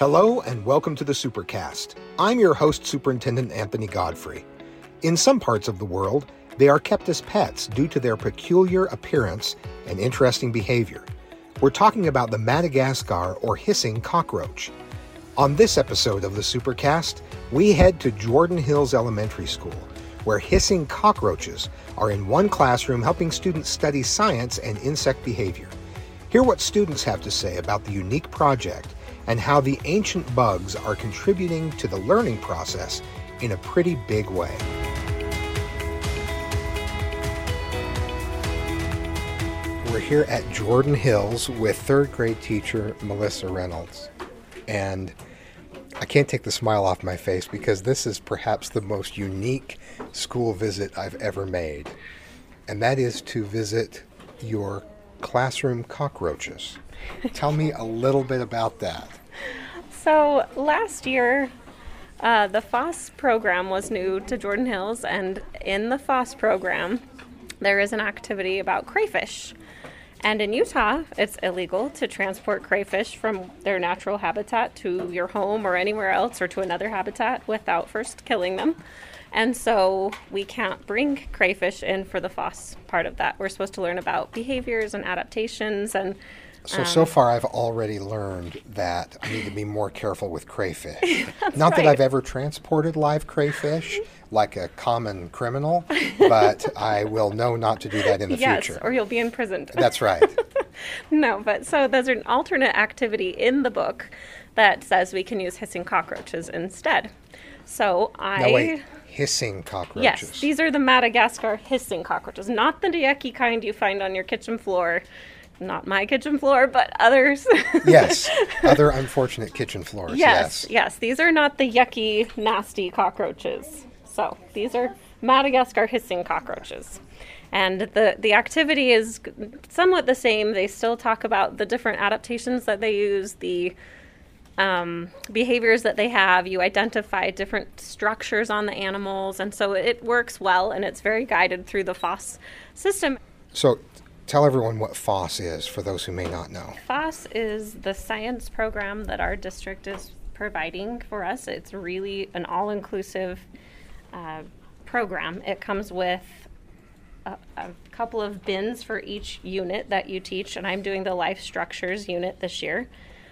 Hello and welcome to the Supercast. I'm your host, Superintendent Anthony Godfrey. In some parts of the world, they are kept as pets due to their peculiar appearance and interesting behavior. We're talking about the Madagascar or hissing cockroach. On this episode of the Supercast, we head to Jordan Hills Elementary School, where hissing cockroaches are in one classroom helping students study science and insect behavior. Hear what students have to say about the unique project and how the ancient bugs are contributing to the learning process in a pretty big way. We're here at Jordan Hills with third grade teacher Melissa Reynolds. And I can't take the smile off my face because this is perhaps the most unique school visit I've ever made. And that is to visit your classroom cockroaches. Tell me a little bit about that. So last year, the FOSS program was new to Jordan Hills, and in the FOSS program, there is an activity about crayfish. And in Utah, it's illegal to transport crayfish from their natural habitat to your home or anywhere else or to another habitat without first killing them. And so we can't bring crayfish in for the FOSS part of that. We're supposed to learn about behaviors and adaptations and So far I've already learned that I need to be more careful with crayfish. Not right. that I've ever transported live crayfish like a common criminal, but I will know not to do that in the future. Yes, or you'll be imprisoned. That's right. No, but so there's an alternate activity in the book that says we can use hissing cockroaches instead. So No, wait. Hissing cockroaches. Yes, these are the Madagascar hissing cockroaches, not the yucky kind you find on your kitchen floor. Not my kitchen floor, but others. Yes, other unfortunate kitchen floors. Yes. These are not the yucky, nasty cockroaches. So these are Madagascar hissing cockroaches. And the activity is somewhat the same. They still talk about the different adaptations that they use, the behaviors that they have. You identify different structures on the animals. And so it works well, and it's very guided through the FOSS system. So tell everyone what FOSS is for those who may not know. FOSS is the science program that our district is providing for us. It's really an all-inclusive program. It comes with a couple of bins for each unit that you teach, and I'm doing the life structures unit this year.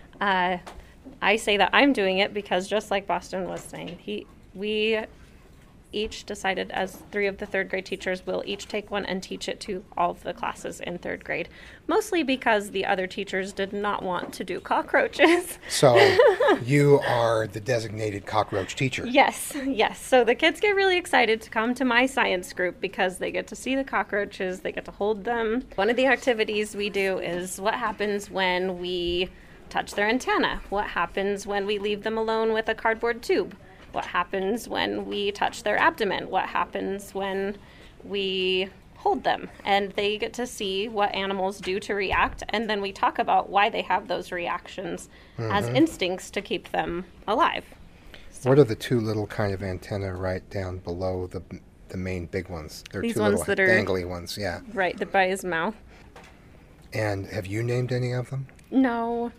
I say that I'm doing it because just like Boston was saying, we each decided as 3 of the third grade teachers will each take one and teach it to all of the classes in third grade, mostly because the other teachers did not want to do cockroaches. So you are the designated cockroach teacher. Yes. So the kids get really excited to come to my science group because they get to see the cockroaches, they get to hold them. One of the activities we do is what happens when we touch their antenna, what happens when we leave them alone with a cardboard tube. What happens when we touch their abdomen? What happens when we hold them? And they get to see what animals do to react, and then we talk about why they have those reactions as instincts to keep them alive. So, what are the 2 little kind of antennae right down below the main big ones? They're these 2 ones little that are dangly ones, yeah. right by his mouth. And have you named any of them? No,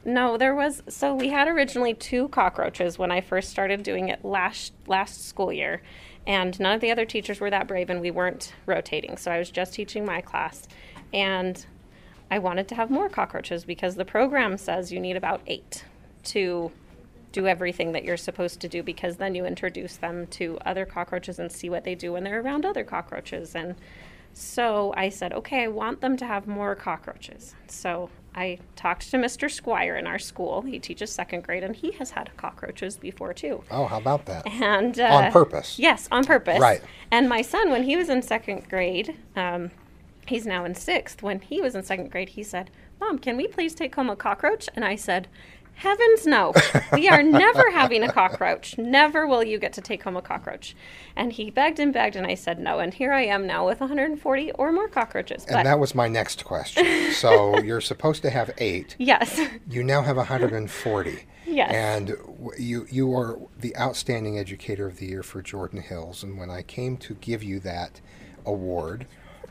so we had originally 2 cockroaches when I first started doing it last school year, and none of the other teachers were that brave, and we weren't rotating, so I was just teaching my class, and I wanted to have more cockroaches because the program says you need about 8 to do everything that you're supposed to do, because then you introduce them to other cockroaches and see what they do when they're around other cockroaches. And so I said, okay, I want them to have more cockroaches. So I talked to Mr. Squire in our school. He teaches second grade, and he has had cockroaches before, too. Oh, how about that? And on purpose. Yes, on purpose. Right. And my son, when he was in second grade, he's now in 6th. When he was in second grade, he said, Mom, can we please take home a cockroach? And I said, heavens no. We are never having a cockroach. Never will you get to take home a cockroach. And he begged, and I said no. And here I am now with 140 or more cockroaches. And that was my next question. So you're supposed to have 8. Yes. You now have 140. Yes. And you are the outstanding educator of the year for Jordan Hills. And when I came to give you that award,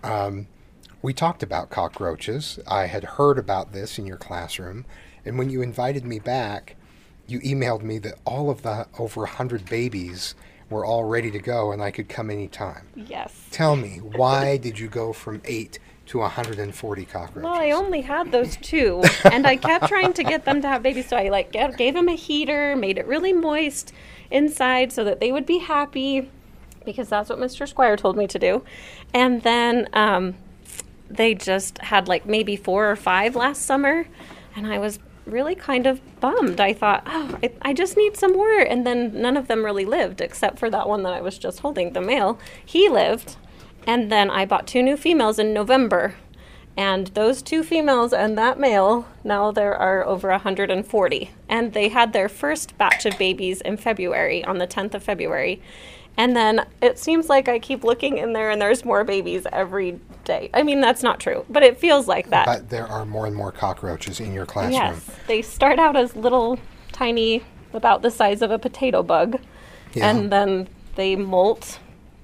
we talked about cockroaches. I had heard about this in your classroom. And when you invited me back, you emailed me that all of the over 100 babies were all ready to go and I could come anytime. Yes. Tell me, why did you go from 8 to 140 cockroaches? Well, I only had those 2, and I kept trying to get them to have babies, so I gave them a heater, made it really moist inside so that they would be happy, because that's what Mr. Squire told me to do. And then they just had maybe 4 or 5 last summer, and I was really kind of bummed. I thought, I just need some more. And then none of them really lived, except for that one that I was just holding, the male. He lived. And then I bought 2 new females in November. And those 2 females and that male, now there are over 140. And they had their first batch of babies in February, on the 10th of February. And then it seems like I keep looking in there and there's more babies every day. I mean, that's not true, but it feels like that. But there are more and more cockroaches in your classroom. Yes, they start out as little, tiny, about the size of a potato bug. Yeah. And then they molt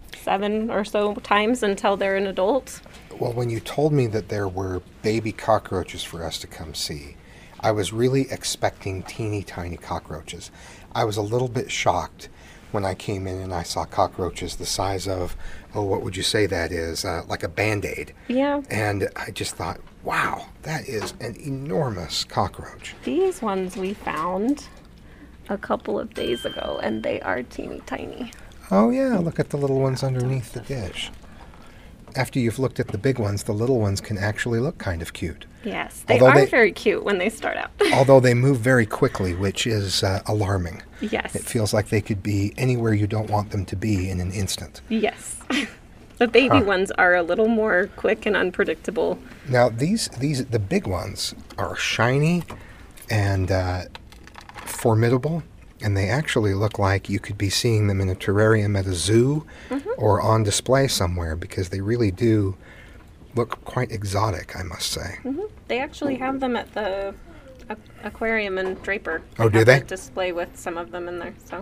7 or so times until they're an adult. Well, when you told me that there were baby cockroaches for us to come see, I was really expecting teeny tiny cockroaches. I was a little bit shocked when I came in and I saw cockroaches the size of, what would you say that is? Like a Band-Aid. Yeah. And I just thought, wow, that is an enormous cockroach. These ones we found a couple of days ago, and they are teeny tiny. Oh yeah, look at the little ones underneath the dish. After you've looked at the big ones, the little ones can actually look kind of cute. Yes, they are very cute when they start out. Although they move very quickly, which is alarming. Yes. It feels like they could be anywhere you don't want them to be in an instant. Yes. The baby ones are a little more quick and unpredictable. Now, the big ones are shiny and formidable, and they actually look like you could be seeing them in a terrarium at a zoo or on display somewhere, because they really do look quite exotic, I must say. They actually have them at the aquarium in Draper. Oh, do they? A display with some of them in there. So.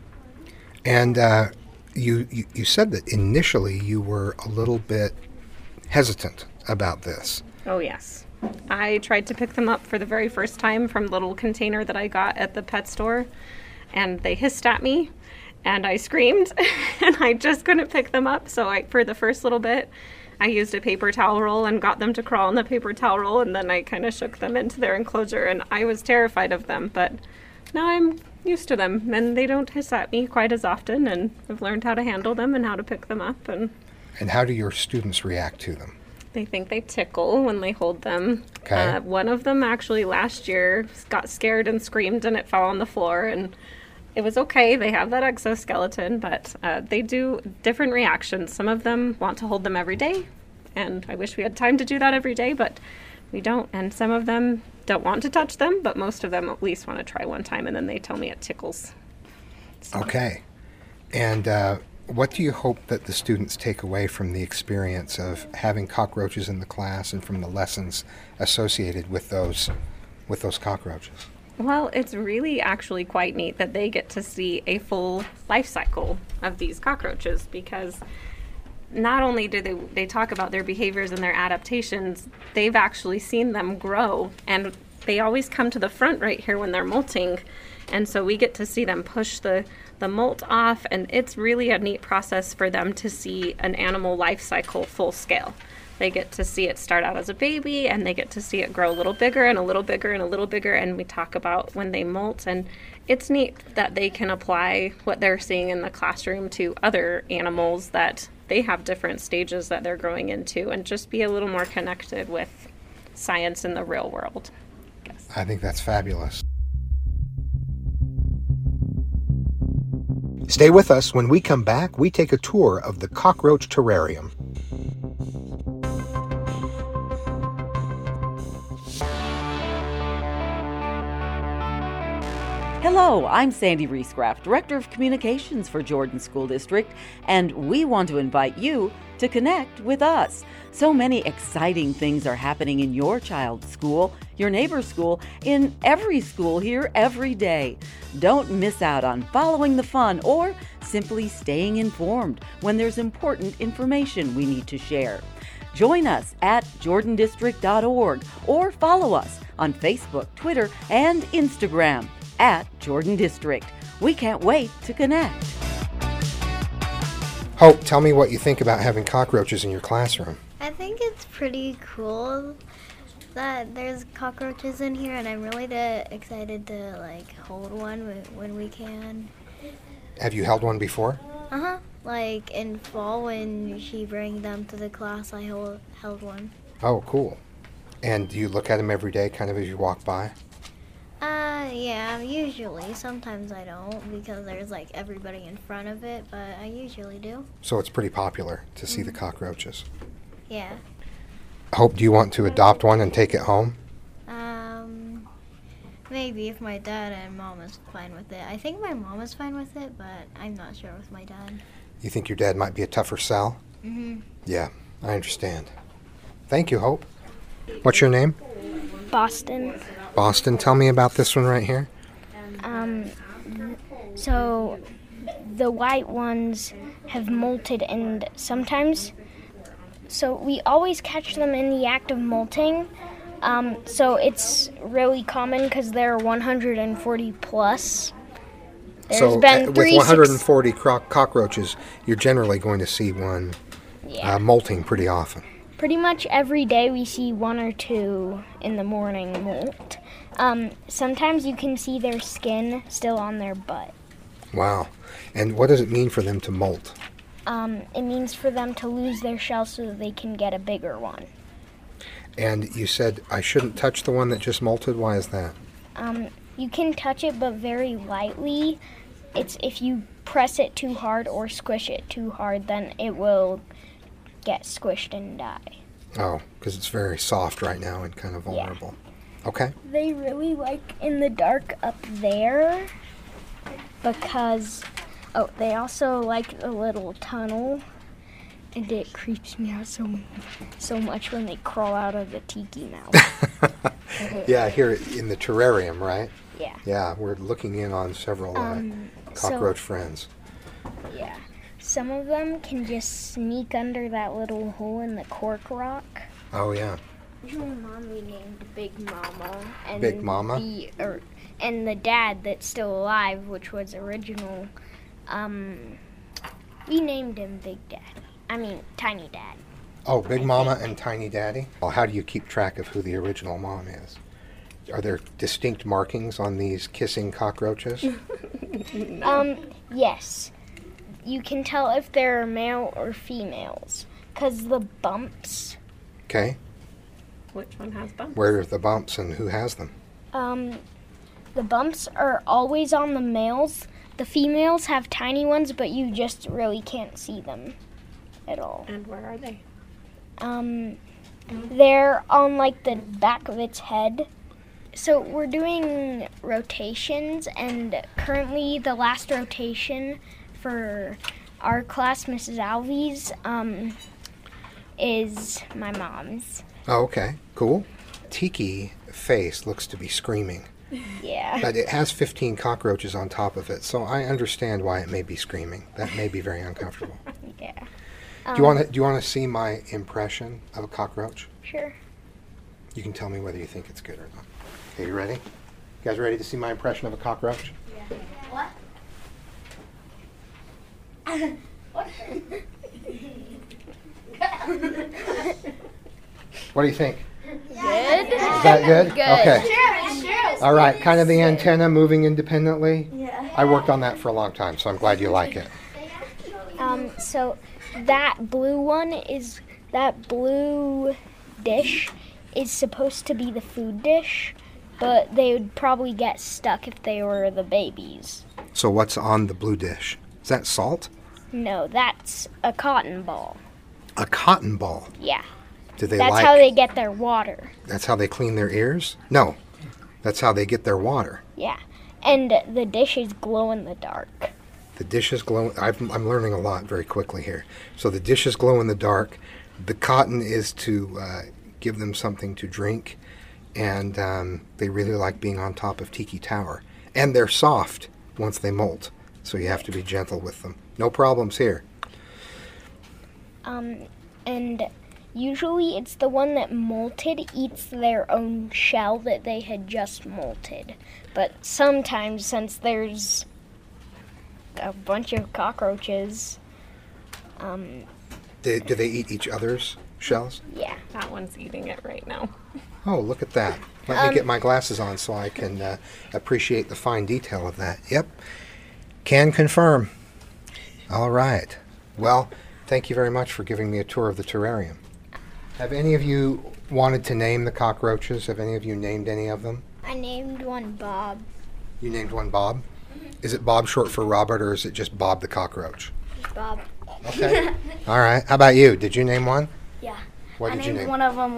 And you said that initially you were a little bit hesitant about this. Oh, yes. I tried to pick them up for the very first time from the little container that I got at the pet store, and they hissed at me, and I screamed, and I just couldn't pick them up. So for the first little bit, I used a paper towel roll and got them to crawl in the paper towel roll, and then I kind of shook them into their enclosure, and I was terrified of them, but now I'm used to them, and they don't hiss at me quite as often, and I've learned how to handle them and how to pick them up. And how do your students react to them? They think they tickle when they hold them. Okay. One of them actually last year got scared and screamed, and it fell on the floor, and it was okay. They have that exoskeleton, but they do different reactions. Some of them want to hold them every day, and I wish we had time to do that every day, but we don't. And some of them don't want to touch them, but most of them at least want to try one time, and then they tell me it tickles. So. Okay. And what do you hope that the students take away from the experience of having cockroaches in the class and from the lessons associated with those cockroaches? Well, it's really actually quite neat that they get to see a full life cycle of these cockroaches, because not only do they talk about their behaviors and their adaptations, they've actually seen them grow, and they always come to the front right here when they're molting, and so we get to see them push the molt off, and it's really a neat process for them to see an animal life cycle full scale. They get to see it start out as a baby, and they get to see it grow a little bigger and a little bigger and a little bigger, and we talk about when they molt, and it's neat that they can apply what they're seeing in the classroom to other animals that they have different stages that they're growing into, and just be a little more connected with science in the real world. I think that's fabulous. Stay with us. When we come back, we take a tour of the cockroach terrarium. Hello, I'm Sandy Riesgraff, Director of Communications for Jordan School District, and we want to invite you to connect with us. So many exciting things are happening in your child's school, your neighbor's school, in every school here every day. Don't miss out on following the fun or simply staying informed when there's important information we need to share. Join us at jordandistrict.org or follow us on Facebook, Twitter, and Instagram. at Jordan District. We can't wait to connect. Hope, tell me what you think about having cockroaches in your classroom. I think it's pretty cool that there's cockroaches in here, and I'm really excited to hold one when we can. Have you held one before? Like in fall when she bring them to the class, I held one. Oh, cool. And do you look at them every day kind of as you walk by? Yeah, usually. Sometimes I don't because there's everybody in front of it, but I usually do. So it's pretty popular to see the cockroaches. Yeah. Hope, do you want to adopt one and take it home? Maybe if my dad and mom is fine with it. I think my mom is fine with it, but I'm not sure with my dad. You think your dad might be a tougher sell? Yeah, I understand. Thank you, Hope. What's your name? Boston. Boston, tell me about this one right here. So the white ones have molted, and so we always catch them in the act of molting. So it's really common because they're 140 plus. So with 140 cockroaches, you're generally going to see one molting pretty often. Pretty much every day we see one or two in the morning molt. Sometimes you can see their skin still on their butt. Wow. And what does it mean for them to molt? It means for them to lose their shell so that they can get a bigger one. And you said I shouldn't touch the one that just molted. Why is that? You can touch it, but very lightly. It's if you press it too hard or squish it too hard, then it will get squished and die. Oh, because it's very soft right now and kind of vulnerable. Yeah. Okay. They really like in the dark up there because, they also like a little tunnel, and it creeps me out so much when they crawl out of the tiki mouth. Yeah, here in the terrarium, right? Yeah. Yeah, we're looking in on several cockroach friends. Yeah. Some of them can just sneak under that little hole in the cork rock. Oh, yeah. My mom we named Big Mama. And Big Mama? And the dad that's still alive, which was original, we named him Tiny Dad. Oh, Big Mama and Tiny Daddy? Well, how do you keep track of who the original mom is? Are there distinct markings on these kissing cockroaches? Yes. You can tell if they're male or females, because the bumps. Okay. Which one has bumps? Where are the bumps and who has them? The bumps are always on the males. The females have tiny ones, but you just really can't see them at all. And where are they? They're on the back of its head. So we're doing rotations, and currently the last rotation for our class, Mrs. Alves, is my mom's. Oh, okay. Cool. Tiki face looks to be screaming. Yeah. But it has 15 cockroaches on top of it, so I understand why it may be screaming. That may be very uncomfortable. Yeah. Do you want to see my impression of a cockroach? Sure. You can tell me whether you think it's good or not. Okay, you ready? You guys ready to see my impression of a cockroach? Yeah. What? What do you think? Good. Is that good? Good. Okay. Sure. All right, kind of the antenna moving independently. Yeah. I worked on that for a long time, so I'm glad you like it. So that blue dish is supposed to be the food dish, but they would probably get stuck if they were the babies. So what's on the blue dish? Is that salt? No, that's a cotton ball. A cotton ball. Yeah. Do they That's how they get their water. That's how they clean their ears? No. That's how they get their water. Yeah. And the dishes glow in the dark. The dishes glow. I'm learning a lot very quickly here. So the dishes glow in the dark. The cotton is to give them something to drink. And they really like being on top of Tiki Tower. And they're soft once they molt. So you have to be gentle with them. No problems here. And Usually it's the one that molted eats their own shell that they had just molted. But sometimes, since there's a bunch of cockroaches, Do they eat each other's shells? yeah. That one's eating it right now. Oh, look at that. Let me get my glasses on so I can appreciate the fine detail of that. Yep. Can confirm. All right. Well, thank you very much for giving me a tour of the terrarium. Have any of you wanted to name the cockroaches? Have any of you named any of them? I named one Bob. You named one Bob? Is it Bob short for Robert, or is it just Bob the cockroach? Bob. Okay. All right. How about you? Did you name one? Yeah. What I did you named name? one of them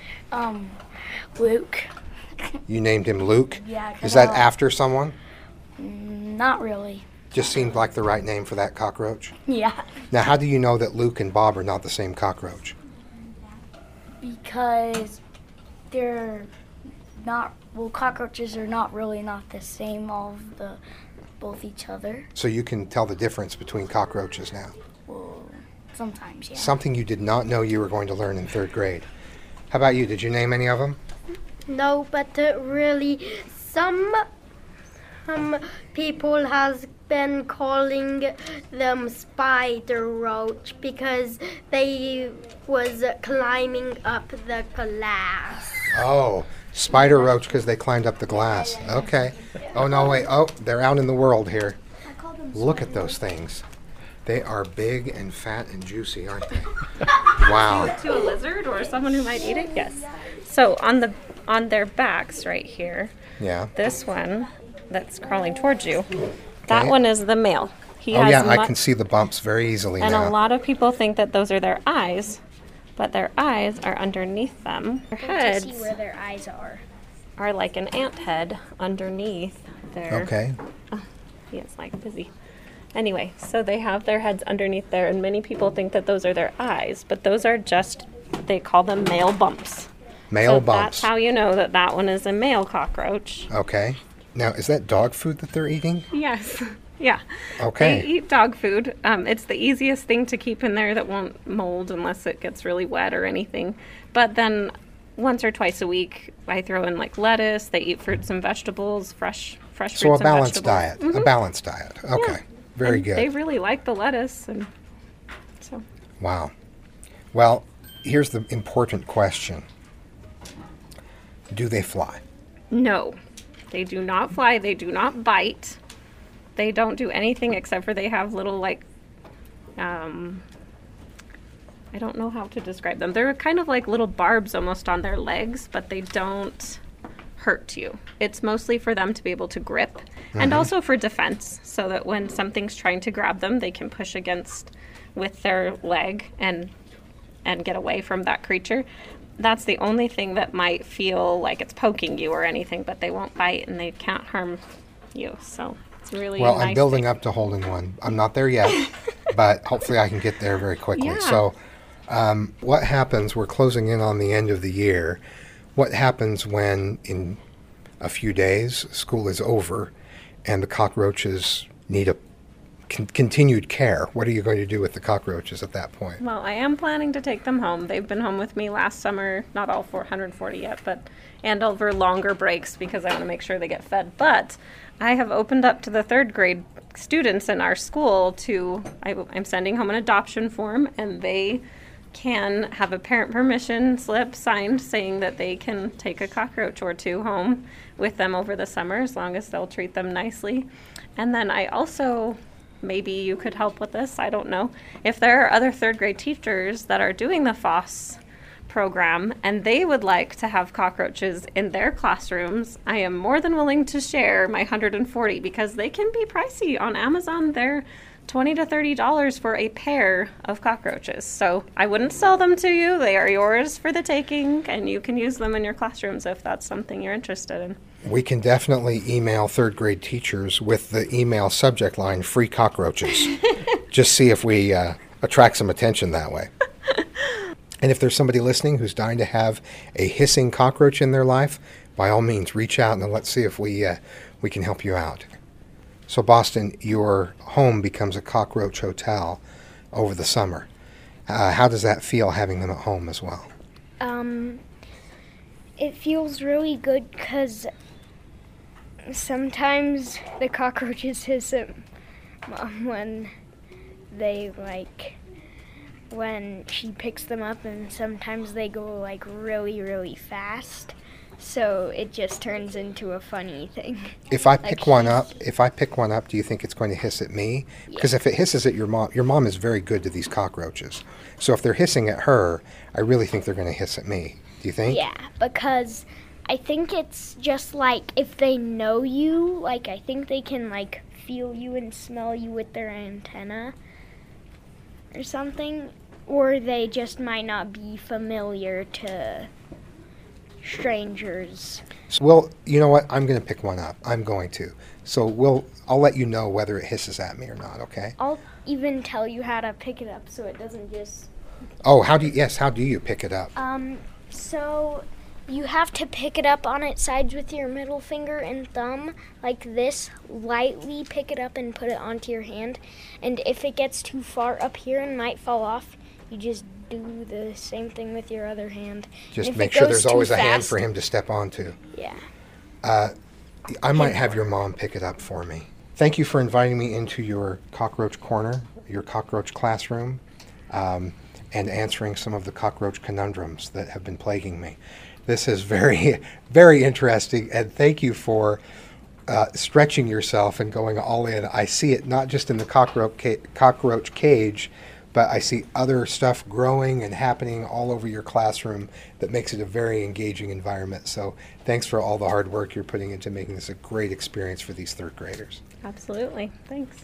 Luke. You named him Luke? Yeah. 'Cause Is that after someone? Not really. Just seemed like the right name for that cockroach. Yeah. Now, how do you know that Luke and Bob are not the same cockroach? Because they're not. Well, cockroaches are not the same. Both each other. So you can tell the difference between cockroaches now. Well, sometimes, yeah. Something you did not know you were going to learn in 3rd grade. How about you? Did you name any of them? No, but really, some people has been calling them spider roach because they was climbing up the glass. Oh, spider roach because they climbed up the glass. Okay. Oh, no, wait. Oh, they're out in the world here. Look at those things. They are big and fat and juicy, aren't they? Wow. To a lizard or someone who might eat it? Yes. So on their backs right here, Yeah. this one that's crawling towards you, that Okay. one is the male. He Oh, has yeah, I mu- can see the bumps very easily And now. a lot of people think that those are their eyes, but their eyes are underneath them. Their To heads see where their eyes are. like an ant head underneath their. Okay. He is like busy. Anyway, so they have their heads underneath there, and many people think that those are their eyes, but those are just, they call them male bumps. Male So bumps. that's how you know that that one is a male cockroach. Okay. Now, is that dog food that they're eating? Yes. Yeah. Okay. They eat dog food. It's the easiest thing to keep in there that won't mold unless it gets really wet or anything. But then once or twice a week, I throw in like lettuce. They eat fruits and vegetables, fresh fruits So a and balanced vegetables. diet. A balanced diet. Okay. Yeah. Very And good. They really like the lettuce, and so. Wow. Well, here's the important question. Do they fly? No, they do not fly. They do not bite. They don't do anything except for they have little I don't know how to describe them. They're kind of like little barbs almost on their legs, but they don't hurt you. It's mostly for them to be able to grip and also for defense, so that when something's trying to grab them, they can push against with their leg and get away from that creature. That's the only thing that might feel like it's poking you or anything, but they won't bite and they can't harm you. So it's really Well, nice I'm building thing. up to holding one. I'm not there yet, but hopefully I can get there very quickly. Yeah. So, what happens? We're closing in on the end of the year. What happens when, in a few days, school is over and the cockroaches need a continued care? What are you going to do with the cockroaches at that point? Well, I am planning to take them home. They've been home with me last summer, not all 440 yet, and over longer breaks because I want to make sure they get fed. But I have opened up to the 3rd grade students in our school I'm sending home an adoption form, and they can have a parent permission slip signed saying that they can take a cockroach or two home with them over the summer as long as they'll treat them nicely. And then I also, maybe you could help with this, I don't know, if there are other 3rd grade teachers that are doing the FOSS program and they would like to have cockroaches in their classrooms, I am more than willing to share my 140 because they can be pricey on Amazon. They're $20 to $30 for a pair of cockroaches. So I wouldn't sell them to you. They are yours for the taking, and you can use them in your classrooms if that's something you're interested in. We can definitely email 3rd grade teachers with the email subject line, free cockroaches. Just see if we attract some attention that way. And if there's somebody listening who's dying to have a hissing cockroach in their life, by all means, reach out and let's see if we can help you out. So Boston, your home becomes a cockroach hotel over the summer. How does that feel having them at home as well? It feels really good because sometimes the cockroaches hiss at Mom when she picks them up, and sometimes they go like really, really fast. So it just turns into a funny thing. If I pick one up, do you think it's going to hiss at me? Because if it hisses at your mom is very good to these cockroaches. So if they're hissing at her, I really think they're going to hiss at me. Do you think? Yeah, because I think it's just like if they know you, like I think they can like feel you and smell you with their antenna or something, or they just might not be familiar to strangers. Well, you know what? I'm going to pick one up. I'm going to. So I'll let you know whether it hisses at me or not, okay? I'll even tell you how to pick it up so it doesn't just... Oh, how do you pick it up? So you have to pick it up on its sides with your middle finger and thumb, like this. Lightly pick it up and put it onto your hand. And if it gets too far up here and might fall off, you just do the same thing with your other hand. Just make sure there's always a hand for him to step onto. Yeah. I might have your mom pick it up for me. Thank you for inviting me into your cockroach corner, your cockroach classroom, and answering some of the cockroach conundrums that have been plaguing me. This is very, very interesting, and thank you for stretching yourself and going all in. I see it not just in the cockroach cage, but I see other stuff growing and happening all over your classroom that makes it a very engaging environment. So thanks for all the hard work you're putting into making this a great experience for these third graders. Absolutely. Thanks.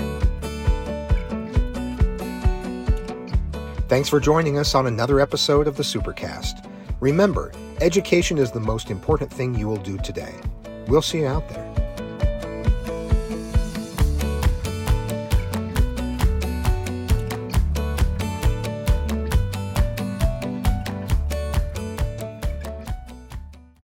Thanks for joining us on another episode of the Supercast. Remember, education is the most important thing you will do today. We'll see you out there.